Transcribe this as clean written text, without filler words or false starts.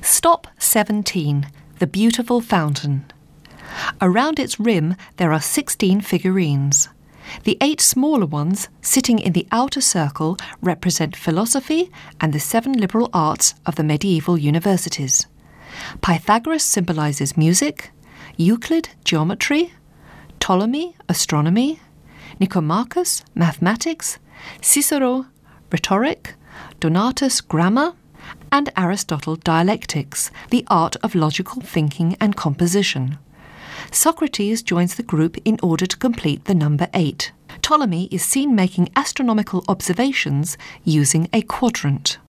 Stop 17, the beautiful fountain. Around its rim there are 16 figurines. The 8 smaller ones sitting in the outer circle represent philosophy and the 7 liberal arts of the medieval universities. Pythagoras symbolises music, Euclid geometry, Ptolemy astronomy, Nicomachus mathematics, Cicero rhetoric, Donatus grammar, and Aristotle dialectics, the art of logical thinking and composition. Socrates joins the group in order to complete the number 8. Ptolemy is seen making astronomical observations using a quadrant.